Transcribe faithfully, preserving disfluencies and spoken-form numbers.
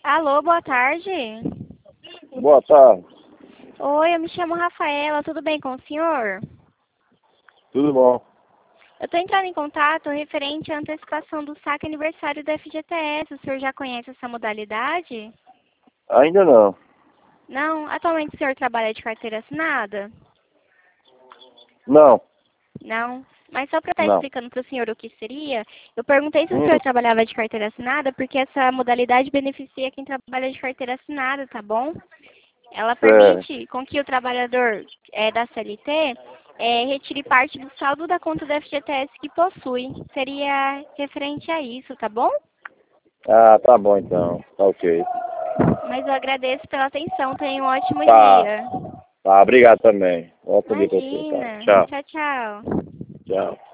Alô, boa tarde. Boa tarde. Oi, eu me chamo Rafaela, tudo bem com o senhor? Tudo bom? Eu estou entrando em contato referente à antecipação do saque aniversário da F G T S. O senhor já conhece essa modalidade? Ainda não. Não? Atualmente o senhor trabalha de carteira assinada? Não. Não? Mas só para estar Não. explicando para o senhor o que seria, eu perguntei se o Hum, senhor trabalhava de carteira assinada, porque essa modalidade beneficia quem trabalha de carteira assinada, tá bom? Ela sério. permite com que o trabalhador é, da C L T é, retire parte do saldo da conta do F G T S que possui. Seria referente a isso, tá bom? Ah, tá bom então. Tá ok. Mas eu agradeço pela atenção. Tenha um ótimo Tá. dia. Tá, obrigado também. Ótimo dia pra você, tá? Imagina. Tchau. Tchau, tchau. Tchau.